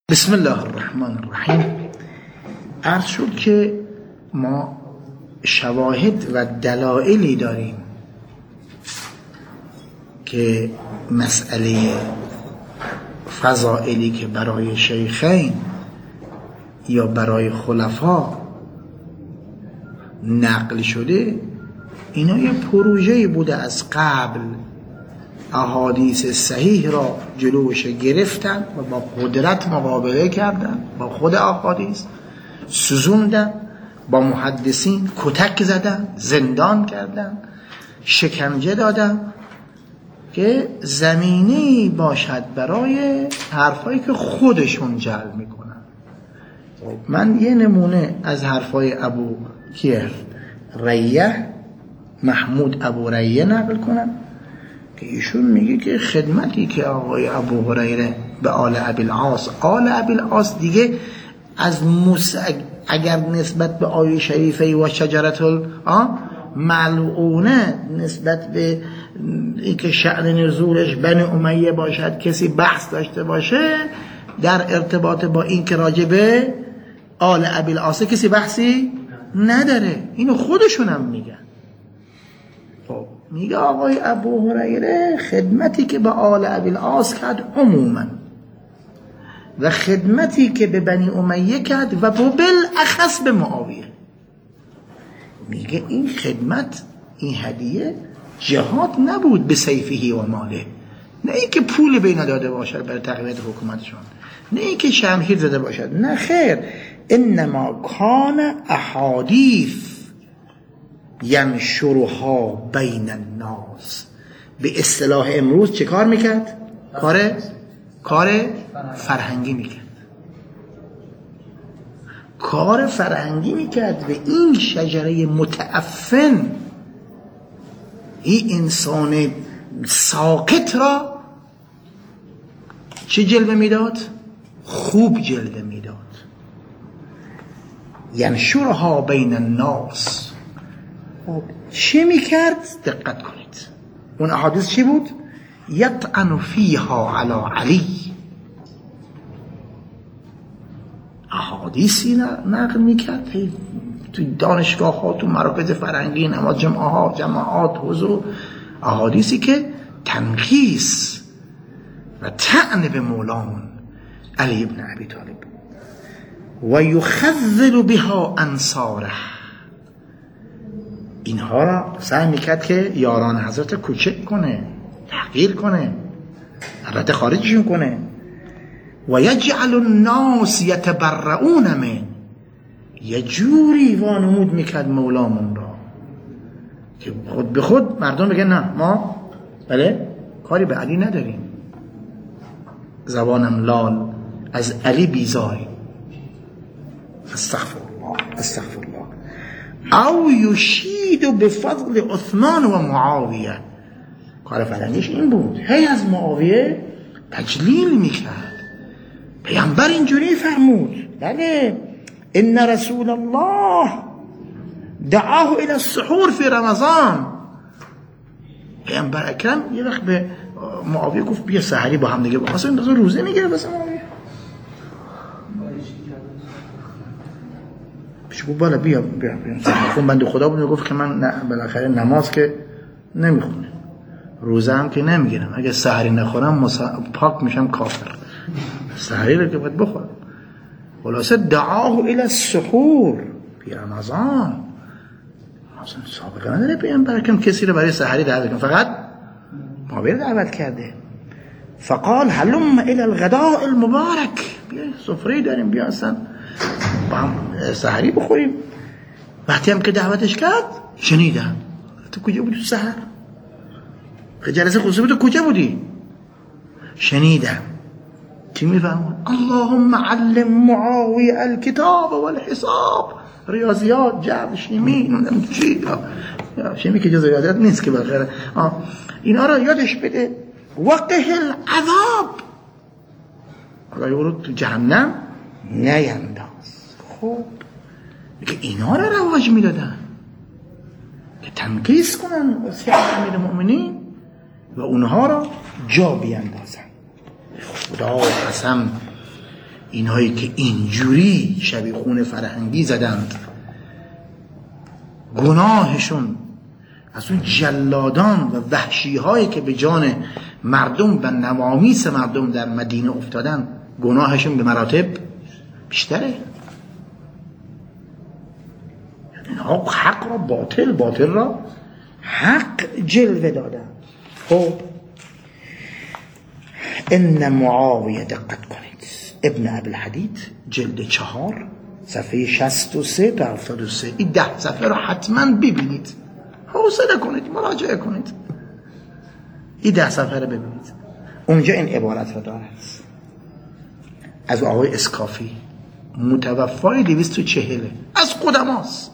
بسم الله الرحمن الرحیم. عرض شد که ما شواهد و دلایلی داریم که مسئله فضائلی که برای شیخین یا برای خلفا نقل شده، اینا یه پروژه‌ای بوده از قبل. احادیث صحیح را جلوش گرفتن و با قدرت مقابله کردن با خود احادیث، سوزوندن، با محدثین کتک زدن، زندان کردن، شکنجه دادن که زمینه‌ای باشد برای حرفایی که خودشون جلب میکنن. من یه نمونه از حرفای ابو ریه، محمود ابو ریه نقل کنم که ایشون میگه که خدمتی که آقای ابو هریره به آل ابوالعاص دیگه از اگر نسبت به آیه شریفه و شجرت ملعونه نسبت به اینکه شأن نزولش بنی امیه باشد کسی بحث داشته باشه، در ارتباط با این که راجبه آل ابوالعاص کسی بحثی نداره. اینو خودشون هم میگن. میگه آقای ابو هریره خدمتی که به آل ابوالعاص کرد عموما و خدمتی که به بنی امیه کرد و بالاخص به معاویه، میگه این خدمت، این هدیه جهاد نبود به سیفه و ماله، نه این که پول بینا داده باشد برای تقویت حکومتشون، نه این که شمشیر زده باشد، نه خیر، انما کان احادیث ینشرها بین الناس. به اصطلاح امروز چه کار میکرد؟ کار فرهنگی میکرد. کار فرهنگی میکرد و این شجره متعفن، این انسان ساقط را چه جلوه میداد؟ خوب جلوه میداد. ینشرها بین الناس. چی میکرد؟ دقت کنید، اون احادیث چی بود؟ یطعن فیها علی علی. احادیثی نقل میکرد تو دانشگاه ها، تو مراکز فرهنگی، نماز جماعات حضور، احادیثی که تنقیص و طعن به مولامون علی ابن ابی طالب و یخذل بها انصاره. اینها را سعی میکرد که یاران حضرت کوچک کنه، تحقیر کنه، البته خارجشون کنه. و یجعل الناس یتبرؤون من، یه جوری وانمود میکرد مولامون را که خود به خود مردم بگن نه ما کاری به علی نداریم، زبانم لال از علی بیزاری. استغفر الله. او یشید بفضل عثمان و معاویه. کار فرهنگیش این بود، هی از معاویه تجلیل میکرد. پیامبر اینجوری فرمود، بله، ان رسول الله دعاه الى السحور فی رمضان. پیامبر اکرم یه وقت به معاویه گفت بیا سحری با هم دیگه بخواستیم، این روزه میگیره واسه معاویه. گفت بالا بیا خون بنده خدا بود. گفت که من بالاخره نماز که نمیخونه، روزه هم که نمیگیرم، اگه سحری نخورم پاک میشم کافر، سحری رو که باید بخورم. خلاصه دعاه الى السحور فی رمضان. اصلا سابقه نداره پیامبر کم کسی رو برای سحری دعوت کنه، فقط معاویه دعوت کرده. فقال هلم الى الغداء المبارک، بیا سفره داریم، بیا اصلا با هم سحری بخوریم. وقتی هم که دعوتش کرد شنیدم. تو کجا بودی تو سحر؟ جلسه خصوصی بود، تو کجا بودی؟ شنیدم. چی میفهمون؟ اللهم علم معاویه الکتاب والحساب، ریاضیات، جبر، شیمی، شیمی که جز ریاضیات نیست که بالاخره اینا رو یادش بده. وقه العذاب، خدای او رو تو جهنم نینداز. خب میگه اینا رو رواج میدادن که تنقیص کنن وصیت امیرالمؤمنین و اونها را جا بیندازن. خدا قسم اینهایی که اینجوری شبیخون فرهنگی زدند گناهشون از اون جلادان و وحشی هایی که به جان مردم و نوامیس مردم در مدینه افتادن گناهشون به مراتب بیشتره. اینها حق را باطل، باطل را حق جلوه دادن. خب ان معاویه، دقت کنید، ابن ابوالحدید جلد 4 صفحه 63 تا 73، این 10 صفحه رو حتما ببینید، حوصله کنید، مراجعه کنید، این 10 صفحه رو ببینید. اونجا این عبارت رو دارد از آقای اسکافی، متوفای 240 از قدماست،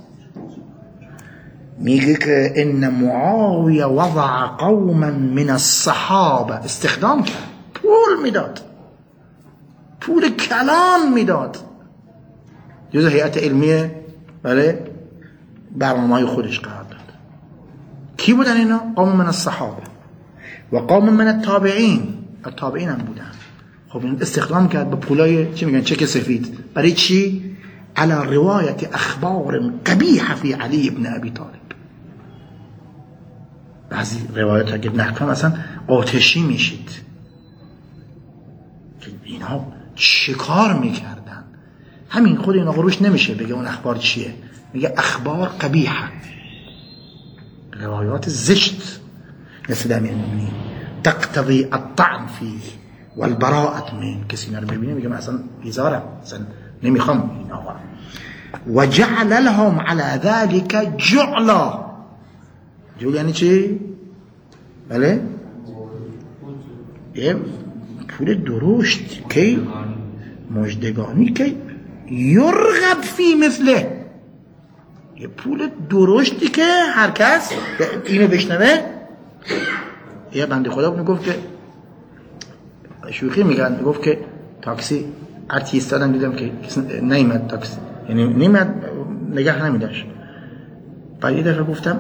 میگه که ان معاویه وضع قوما من الصحابه، استخدام کرد، پول میداد، پول کلان میداد، جزء هیئت علمیه بله برنامه‌های خودش قرار داد. کی بودن اینا؟ قوم من الصحابه و قوم من التابعین، التابعین هم بودن. خب این استخدام کرد به پولای چی میگن چک سفید، برای چی؟ على روایت اخبار قبیحه فی علی ابن ابی طالب. بعضی روایت ها که نکنم اصلا آتشی میشید که اینا چه کار میکردن. همین خود این آقا روش نمیشه بگه اون اخبار چیه، میگه اخبار قبیحه، روایات زشت مثل امیر المؤمنین تقتضی الطعن فيه والبراءة من. کسی اینا رو ببینه میگه من اصلا بیزارم، اصلا نمیخوام این آقا. و جعل لهم على ذلك جعلا. جعل یعنی چی؟ بله یه پول درشت که مجدگانی که یرغب فی مثله، یه پول درشتی که هر کس اینو بشنوه. یه بنده خدا بود میگفت که شوخی میگن، میگفت که تاکسی هرچی ایستادم دیدم که نیمد تاکسی، یعنی نیمد نگه نمیداشت. بعد یه دفعه گفتم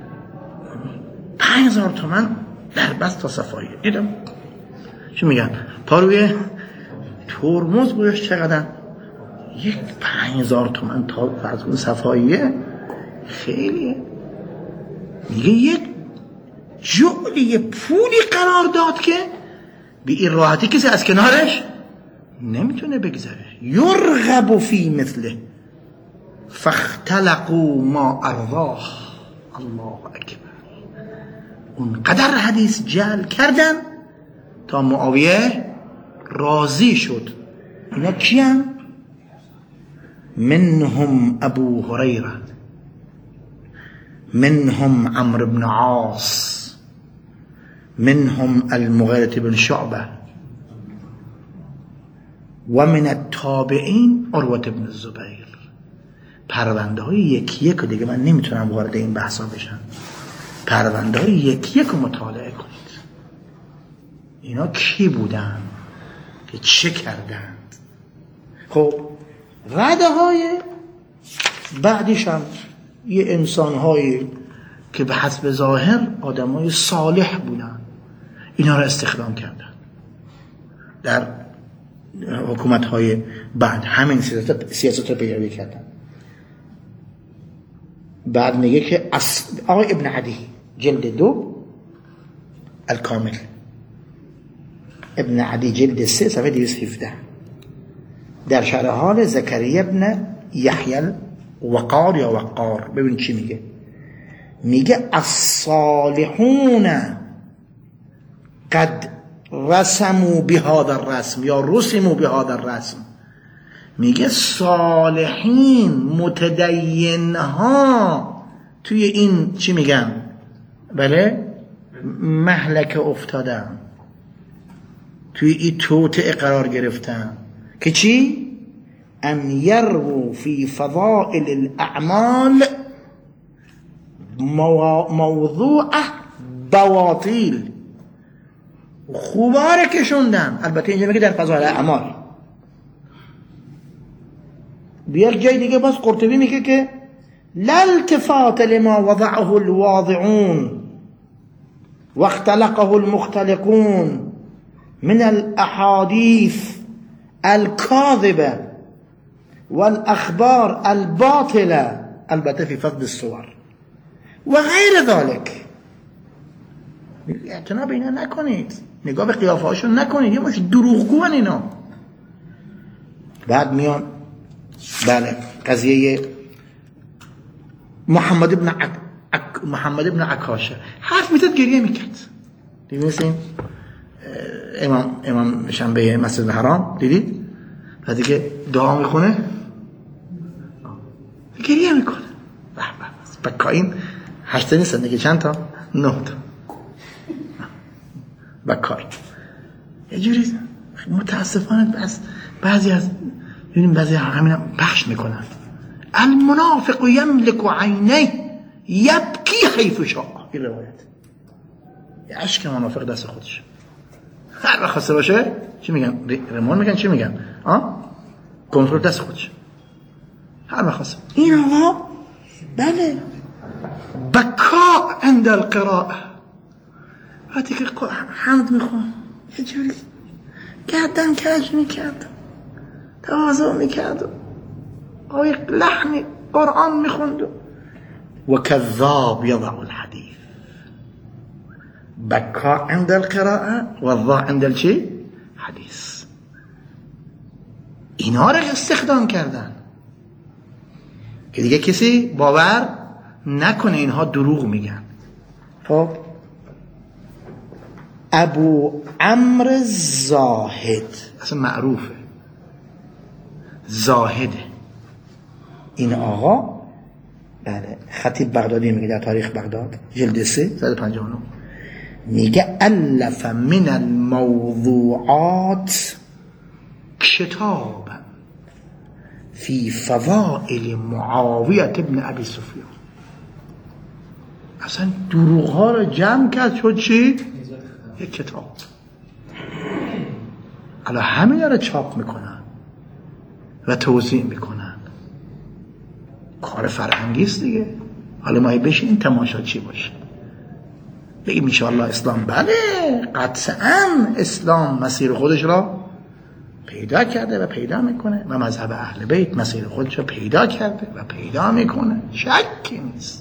5000 تومان در بس تا صفایی. دیدم چی میگن پاروی ترمز گوش چقدر، یک 5000 تومان تا از اون صفاییه خیلیه. میگه یک جعلی پولی قرار داد که به این راحتی کسی از کنارش نمیتونه بگذره. یرغب فی مثله فاختلقوا ما ارضاه. الله اکبر. اون قدر حدیث جعل کردن تا معاویه راضی شد. اینا کیان؟ منهم ابو هریره، منهم عمرو بن عاص، منهم المغیرة بن شعبه و من التابعین عروة بن الزبیر. پرونده های یکی یک دیگه من نمیتونم وارد این بحثا بشم. پرونده های یکی یک مطالعه کنید. اینا کی بودن که چه کردند؟ خب رده های بعدش هم یه انسان هایی که به حسب ظاهر آدم های صالح بودن، اینا را استخدام کردن در حکومت های بعد، همین سیاست رو پیروی کردن. بعد میگه که آقای ابن عدی جلد 2 الکامل، ابن عدی جلد 3 صفحه 217 در شرح حال زکریا ابن یحیی وقار یا وقار. ببین چی میگه، میگه الصالحون قد رسموا بهذا الرسم یا رسموا بهذا الرسم. میگه صالحین متدین ها توی این چی میگن بله مهلک افتادن، توی این توطئه قرار گرفتن که چی؟ ان یرو فی فضائل الاعمال موضوع بواطیل. خوباره کشوندن، البته اینجا میگه در فضائل اعمال. بیار جای دیگه باز قرطبی میگه که لا التفات لما وضعه الواضعون واختلقه المختلقون من الاحاديث الكاذبة والأخبار الباطلة البته في فقد الصور و غیر ذلك. اعتنا به اینا نکنید، نگاه به قیافه هاشون نکنید، یه مش دروغگوان اینا. بعد میان بله قضیه محمد ابن عکاشه حرف میزد گریه میکرد. دیدین امام شنبه مسجد الحرام دیدید بعدی که دعا میخونه گریه میکنه. بکاین 8 نیستن دیگه، چند تا؟ 9 تا بکار. یه جوری متاسفانه بعضی از همین پخش میکنن. المنافق یملک عینیه یبکی حیث شاء. این روایت یه عشق منافق دست خودش، هر وقت خواسته باشه چی میگن؟ رمان میگن، چی میگن؟ کنترل دست خودش، هر وقت خواسته. این آقا بله بکا عند القراءه، وقتی که حمد میخوان یه جوری گردن کج میکرد، تواضع میکرد، آیه لحن قرآن میخوند. و کذاب یضع الحدیث، بکا عند القراءه و ضاع عند الچی؟ حدیث. اینا رو استخدام کردن که دیگه کسی باور نکنه اینها دروغ میگن. خب ابو عمرو زاهد اصلا معروفه، زاهده این آقا. بله خطیب بغدادی میگه در تاریخ بغداد جلد 3 159 میگه الف من الموضوعات کتاب فی فضائل معاویه ابن ابی سفیان. اصلا دروغ ها رو جمع کرد شد چی؟ یک کتاب. حالا همین رو چاپ میکنن و توزیع میکنن. کار فرهنگی است دیگه. حالا ما بشین تماشا چی باشه، بگیم انشاءالله اسلام بله قطعا اسلام مسیر خودش را پیدا کرده و پیدا میکنه و مذهب اهل بیت مسیر خودش را پیدا کرده و پیدا میکنه، شکی نیست.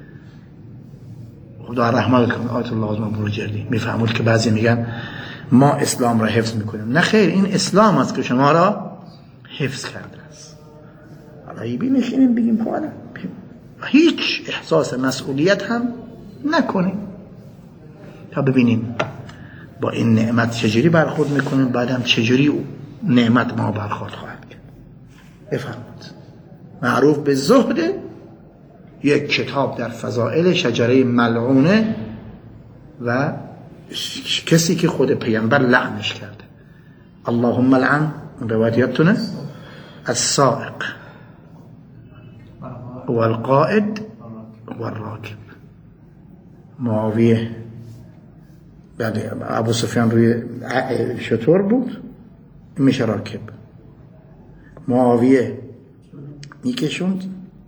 خدا رحمت کنه آیت الله اعظم بروجردی میفهمود که بعضی میگن ما اسلام را حفظ میکنیم. نه خیر، این اسلام است که شما را حفظ کرده است. حالا نشینیم بگیم خواهد هیچ احساس مسئولیت هم نکنیم تا ببینیم با این نعمت چجوری برخورد میکنیم، بعدم چجوری نعمت ما برخورد خواهد کرد. بفرمود معروف به زهد، یک کتاب در فضائل شجره ملعونه و کسی که خود پیامبر لعنش کرده. اللهم لعن روایتونه السائق والقائد والراکب. معاویه بعد ابو سفیان روی شطور بود میشه راکب، معاویه میکشوند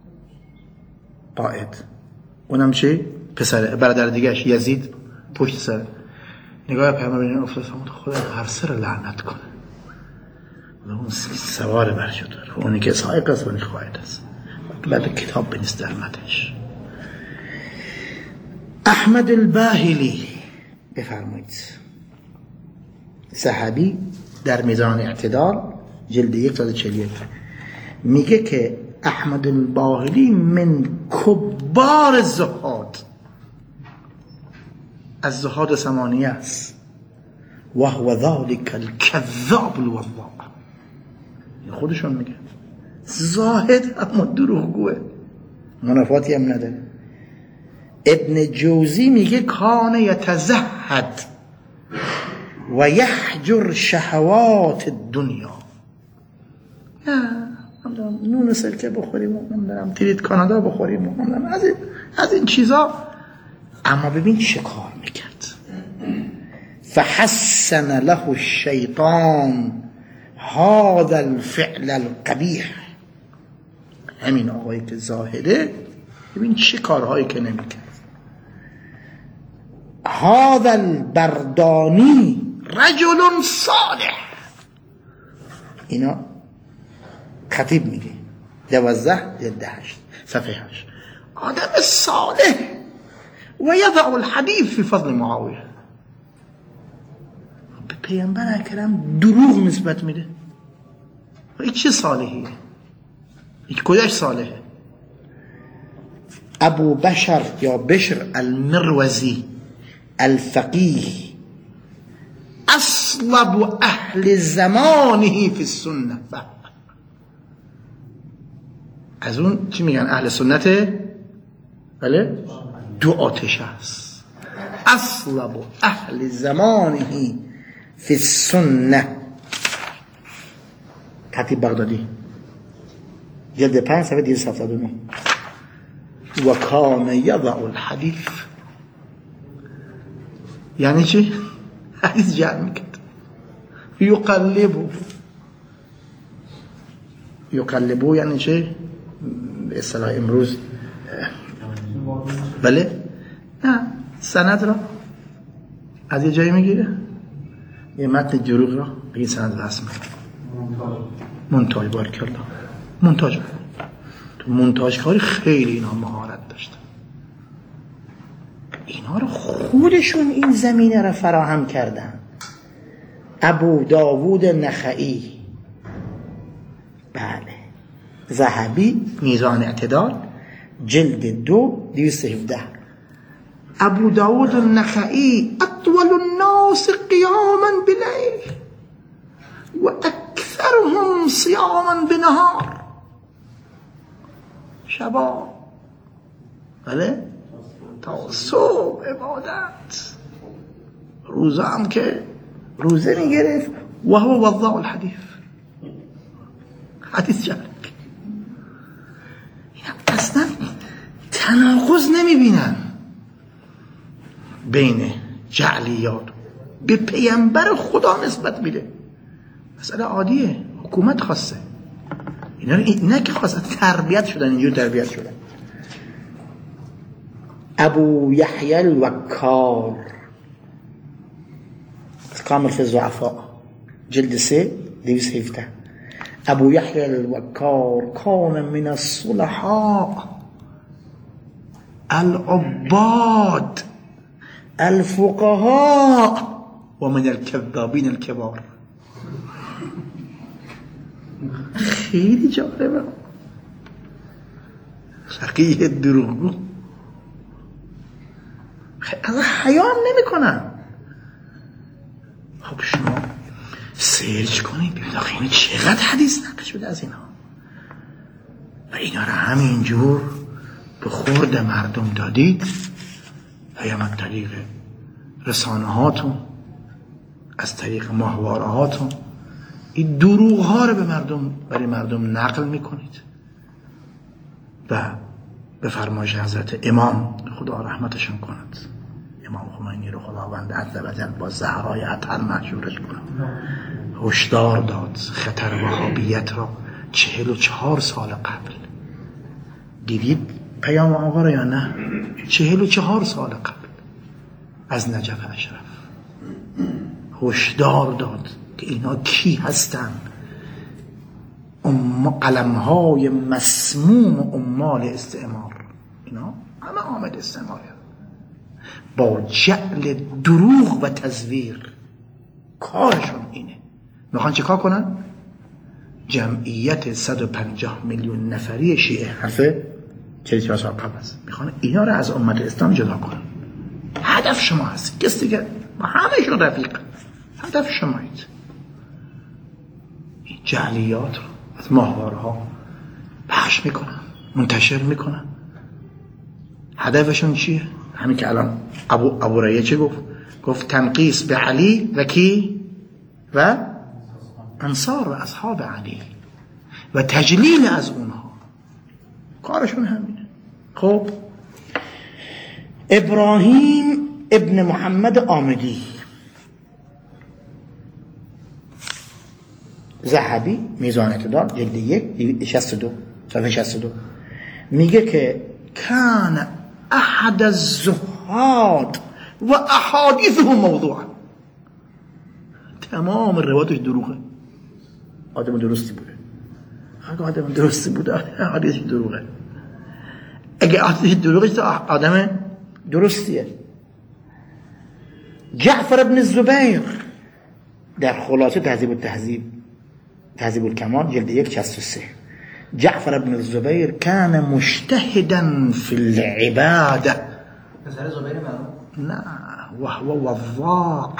قائد، اونم چی؟ پسر برادر دیگهش یزید پشت سر. نگاه پیامبر ببینید افتاد خدا هر سر لعنت کنه. اون سوار بر شطور، اونی که سائق است و اونی قائد است. بعد کتاب بنویس در متنش. احمد الباهلی بفرمایید، صحابی در میزان اعتدال جلد 141 میگه که احمد الباهلی من کبار الزهاد، از زهاد ثمانیه است. و هو ذلك الكذاب الوضاع، خودشون میگه زاهد اما دروغگوه، منافاتی هم نداره. ابن جوزی میگه کان یتزهد و یحجر شهوات الدنیا. نه نون سرکه بخوریم، نمیدونم تریت کانادا بخوریم، نمیدونم از این چیزا. اما ببین چه کار میکرد. فحسن له الشیطان هذا الفعل القبیح. همین آقایی که زاهده ببین چه کارهایی که نمیکرد. هذا البردانی رجل صالح، اینا خطیب میگه 12 جلد 8 صفحه 8. آدم صالح و یضع الحدیث فی فضل معاویه، به پیامبر اکرم دروغ نسبت میده. این چه صالحیه؟ این کجاش صالحه؟ ابو بشر یا بشر المروزی الفقیه اصلب اهل زمانه فی السنه. از اون چی میگن؟ اهل سنت. بله، دو آتش است. اصلب اهل زمانه فی السنه، خطیب بغدادی جلد 5 صفحه 279. و کان یضع الحدیث، یعنی چی؟ حدیث جمع میکرد. یقلبو یعنی چه؟ به اصطلاح امروز بله، نه، سند را از یه جایی میگیره، یه متن دروغ را به این سند وصل میکنه. مونتاژ، بارک الله، مونتاژ. تو مونتاژ کاری خیلی اینا مهارت داشتن. اینا رو خودشون این زمینه را فراهم کردن. ابو داوود نخعی، بله، ذهبی میزان اعتدال جلد 2 217. ابو داوود النخعی اطول الناس قیاما بلیل و اکثرهم صیاما بنهار. شبا، بله، تا صبح عبادت، روزه هم که روزه میگرفت و هو وضاع الحدیث، حدیث جمع. اصلا تناقض نمیبینن بین جعلیات به پیامبر خدا نسبت میده. مسئله عادیه، حکومت خواسته اینا رو، نه که خواسته، تربیت شدن، اینجور تربیت شدن. ابو یحیی الوکار کامل فی الضعفاء جلد 3 217. ابو یحیی الوکار کان من الصلحاء العباد الفقهاء و من الكذابین الكبار. خیلی جالبه. فقیه دروغگو از حیا هم نمی کنن. خب شما سرچ کنید ببینید آخه اینو چقدر حدیث نقل شده از اینا و اینا رو همینجور به خورد مردم دادید و یا از طریق رسانه هاتون، از طریق ماهواره هاتون این دروغ ها رو به مردم، برای مردم نقل میکنید و به فرمایش حضرت امام خدا رحمتشون کند، امام خمینی رو خداوند عزوجل با زهرای اطهر محشورش کند، هشدار داد خطر وهابیت را 44 سال قبل. دیدید پیام آقا رو یا نه؟ 44 سال قبل از نجف اشرف هشدار داد که اینا کی هستن؟ قلمهای مسموم عمال استعمار، اینا همه عامل استعمار با جعل دروغ و تزویر کارشون اینه. میخوان چه کار کنن؟ جمعیت 150 میلیون نفری شیعه حرفه 44 سال قبل است، میخوان اینا رو از امت اسلام جدا کنن. هدف شما هست، کسی که با همهشون رفیق، هدف شمایید. این جعلیات رو از ماهوارها پخش میکنن، منتشر میکنن. هدفشون چیه؟ همین که الان ابو رایه چه گفت تنقیص به علی و کی و انصار و اصحاب علی و تجلیل از اونها. کارشون همینه. خب ابراهیم ابن محمد آمدی، ذهبی میزان اعتدال جلد 1 62 صفحه 62 میگه که کان احد الزهاد و احادیثه موضوعا. تمام روایتش دروغه، آدم درستی بوده. اگه آدم درستی بوده حدیث دروغه. اگه حدیث دروغه تو آدم درستیه. جعفر ابن الزبیر در خلاصه تهذیب الکمال جلد 163 جعفر ابن الزبیر كان مجتهدا في العباده. پسر زبیر معروف؟ نه، وهو وضاع،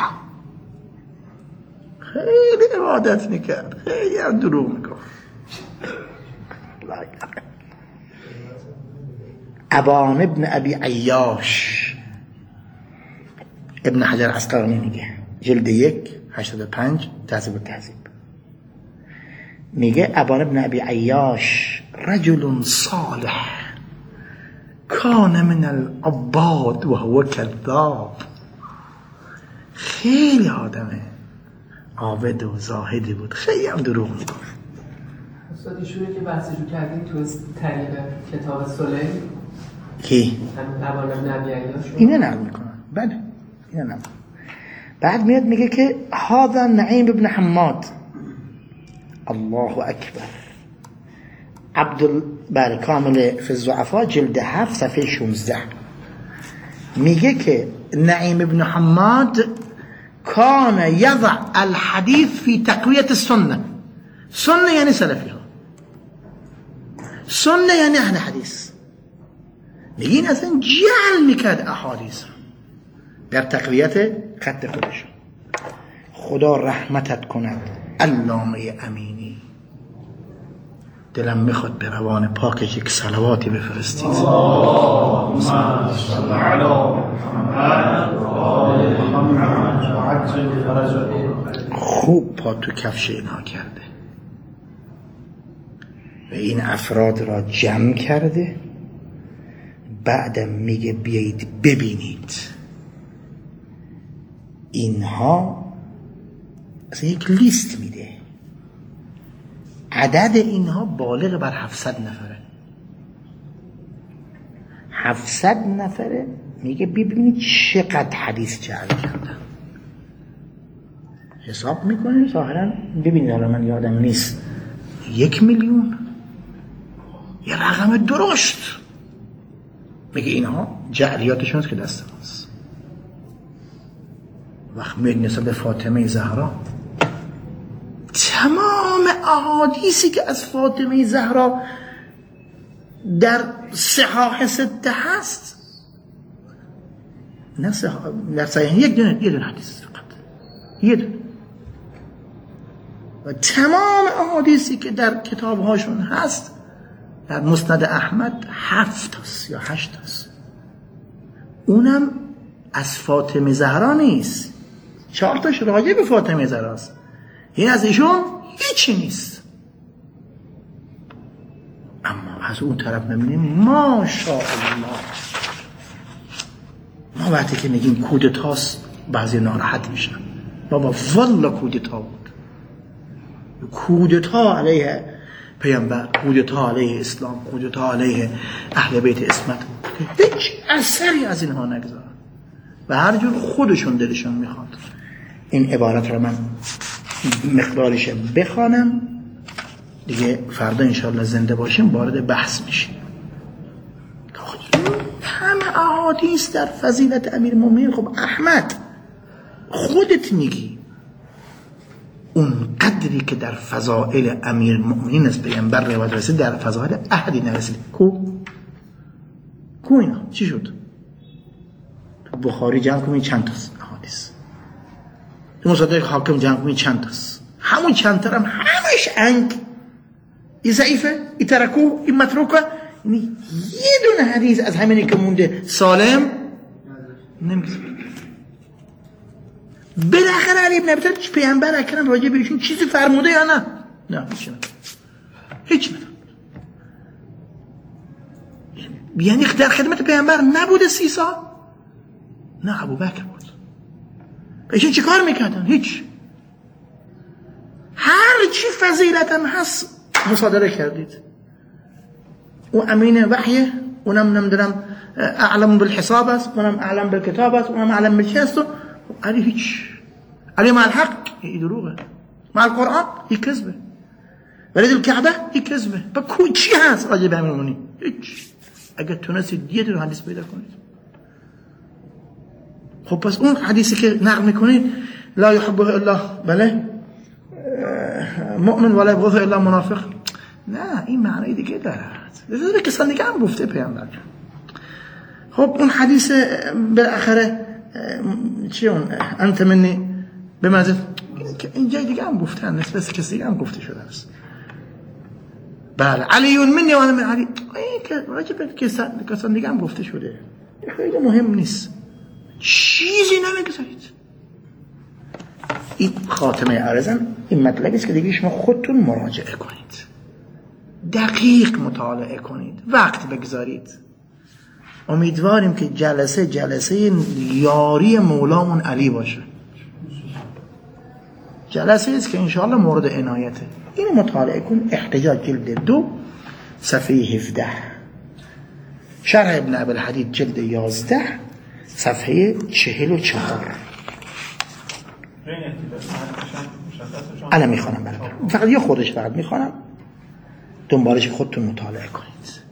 خیلی عبادت میکرد، خیلی هم دروغ میگفت. ابان ابن ابی عیاش، ابن حجر عسقلانی میگه جلد 185 تهذیب التهذیب، میگه ابان ابن ابی عیاش رجل صالح کان من العباد و هو کذاب. خیلی آدمه عابد و زاهدی بود، خیلی هم دروغ میگفت. استاد ایشونه که بحثشو کردیم تو طریق کتاب سلیم کی؟ ابان ابن ابی عیاش اینه نقل میکنن. بله اینه نقل. بعد میاد میگه که هذا نعیم ابن حماد، الله اکبر، بله کامل فی الضعفاء جلد 7 صفحه 16 میگه که نعیم ابن حماد کان یضع الحدیث فی تقویت السنه. سنه یعنی سلفی ها، سنه یعنی اهل حدیث. میگه این اصلا جعل میکرد احادیث در تقویت خط خودش. خدا رحمتت کند علامه امینی. دلم میخواد به روان پاکش یک صلواتی بفرستید. اللهم صل علی محمد و آل محمد و عجل فرجهم. خوب پا تو کفش اینها کرده و این افراد را جمع کرده. بعدم میگه بیایید ببینید اینها، اصلا یک لیست میده، عدد اینها بالغ بر 700 نفره. 700 نفره. میگه ببینید چقدر حدیث جعل کردن. حساب میکنه ظاهرا، ببینید حالا من یادم نیست، 1 میلیون یه رقم درشت. میگه اینها جعلیاتشون است که دست ماست. وقت میاد نسبت فاطمه زهرا، تمام احادیثی که از فاطمه زهرا در صحاح 6 هست، نه در صحیح یک دونه حدیث فقط، یه دونه. و تمام احادیثی که در کتابهاشون هست در مسند احمد 7 هست یا 8 هست، اونم از فاطمه زهرا نیست، 4 تاش راجع به فاطمه زهرا است. این از ایشون هیچی نیست. اما از اون طرف می‌بینیم ماشاءالله، ما وقتی که میگیم کودتاست بعضی ناراحت میشن. بابا والله کودتا بود، کودتا علیه پیامبر، کودتا علیه اسلام، کودتا علیه اهل بیت اسمت، هیچ اثری از اینها نگذارن و هر جور خودشون دلشون میخواد. این عبارت رو من مقدارش بخوانم دیگه، فردا انشاءالله زنده باشیم وارد بحث میشیم. همه احادیث در فضیلت امیرالمومنین. خب احمد خودت میگی اون قدری که در فضائل امیرالمومنین از پیامبر روایت رسید در فضائل احدی نرسید. کو اینا چی شد؟ تو بخاری جمع کنی چند تاست احادیث، تو مصادیق حاکم جمع کنی چند تاست، همون چند تا هم همش انگ، این ضعیفه، این ترکو، این متروکه. یعنی یه دونه حدیث از همینی که مونده سالم نمیگه. بالاخره علی ابن ابی طالب پیامبر اکرم راجع به ایشون چیزی فرموده یا نه؟ نه هیچ نه. یعنی در خدمت پیامبر نبوده 30 سال؟ نه، ابوبکر بود. ایشون چی کار میکردن؟ هیچ. هر چی فضیلت هم هست مصادره کردید. او امین وحیه، اونم نمیدونم اعلم بالحساب است، اونم اعلم بالکتاب است، اونم اعلم بالچی است. علی هیچ. علی مع الحق این دروغه، مع القرآن این کذبه. ولی الکعبه یک کذبه. با چی هست راجع به امیرالمومنین؟ هیچ. اگر تونستید یه دونه حدیث پیدا کنید. خب پس اون حدیثی که نقل میکنید لا يحبه الا بله مؤمن ولا يبغضه الا منافق، نه این معنی دیگه دارد. به کسان دیگه هم گفته پیامبر. خب اون حدیث بالاخره چی اون انت منی به منزل اینجا دیگه هم گفتن، نسبت کسی دیگه هم گفته شده است. بله علی منی و انا من علی، این که راجع به کسان دیگه هم گفته شده، خیلی مهم نیست، چیزی نمیگذارید. این خاتمه عرضم این مطلبی است که دیگه شما خودتون مراجعه کنید، دقیق مطالعه کنید، وقت بگذارید. امیدواریم که جلسه یاری مولامون علی باشه. جلسه است که انشاءالله مورد عنایته. اینو مطالعه کن. احتجاج جلد 2 صفحه 17، شرح ابن ابی الحدید جلد 11 صفحه 44. الان میخوانم براتون، فقط یه خودش فقط میخوانم، دنبالش خودتون مطالعه کنید.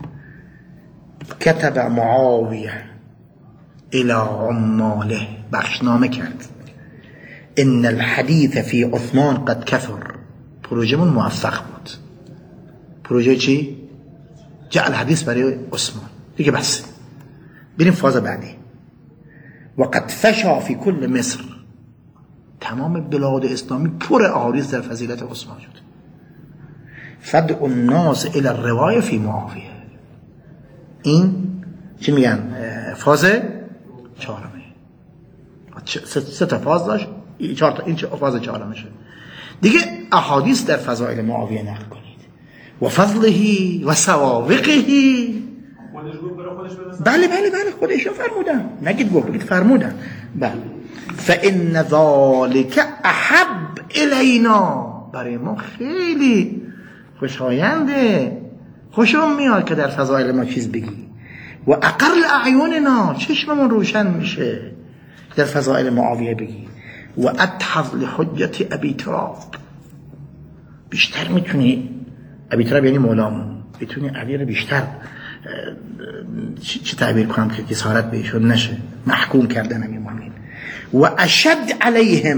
کتب معاویه الى عماله، بخشنامه کرد، ان الحدیث فی عثمان قد کثر. پروژه‌مون موفق بود. پروژه چی؟ جعل حدیث برای عثمان دیگه بس. بریم فاز بعدی. و قد فشا فی کل مصر، تمام بلاد اسلامی پر احادیث در فضیلت عثمان شد. فدع الناس الى الروایه فی معاویه. این چی میگن؟ فاز 4. 3 تا فاز داشت، 4 تا، این فاز 4 میشه دیگه. احادیث در فضائل معاویه نقل کنید و فضله و سوابقه. بله خودشون فرمودن، نگید گفت، بگید فرمودن. بله. فان ذلک احب الینا، برای ما خیلی خوشاینده، خوشم میاد که در فضائل ما چیز بگی. و اقر اعیننا، چشممون روشن میشه در فضائل معاویه بگی. و اتحض لحجت ابی تراب، بیشتر میتونی، ابی تراب یعنی مولامون، میتونی علی رو بیشتر چی تعبیر کنم که جسارت بهشون نشه، محکوم کردن امیرالمومنین. و اشد علیهم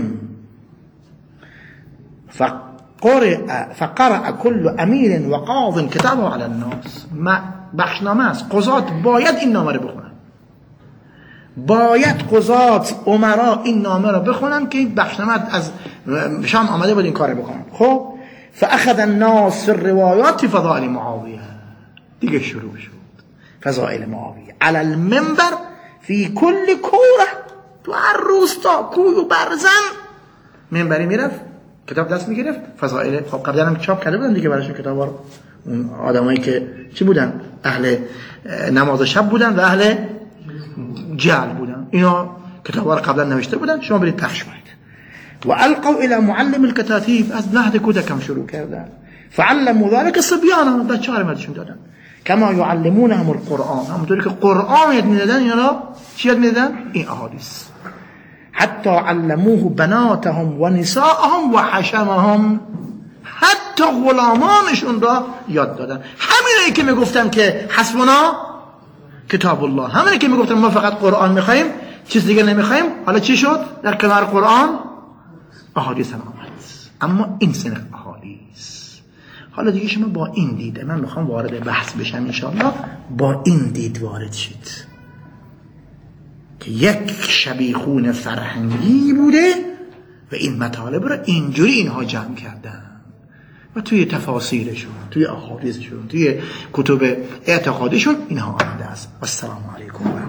فقرأ كل امیر و قاض کتابه علی الناس. بخشنامه است، قضات باید این نامه رو بخونن، باید قضات امرا این نامه رو بخونن که این بخشنامه از شام آمده بود این کار بکنن. خب فاخذ الناس روایات فضائل معاویه، دیگه شروع شد فضائل معاویه علی المنبر فی کل کوره، تو هر روستا کوی و برزن منبری میرفت کتاب دست میگرفت فضائل. خب قبلا هم چاپ کرده بودن دیگه براشون کتابا رو، اون آدمایی که چی بودن؟ اهل نماز شب بودن و اهل جعل بودن، اینا کتابا رو قبلا نوشته بودن، شما برید پخش کنید. و القوا الى معلم الکتاتیب، از نهد کودکم شروع کردن. فعلموا ذلك صبیانا، بچه‌ها رو مدشون دادن. کما یعلمونهم القرآن، همونطوری که قرآن یاد میدادن اینا چی یاد میدادن؟ این احادیث. حتی علموه بناتهم و نساءهم و حشمهم، حتی غلامانشون را یاد دادن. همینایی که میگفتم که حسبنا کتاب الله، همینایی که میگفتم ما فقط قرآن میخوایم چیز دیگه نمیخوایم، حالا چی شد؟ در کنار قرآن احادیث هم آمد. اما این سنخ احادیث. حالا دیگه شما با این دید، من میخوام وارد بحث بشم انشاءالله، با این دید وارد شید که یک شبیخون فرهنگی بوده و این مطالب را اینجوری اینها جمع کردن و توی تفاسیرشون، توی احادیثشون، توی کتب اعتقادشون اینها آمده است. السلام علیکم.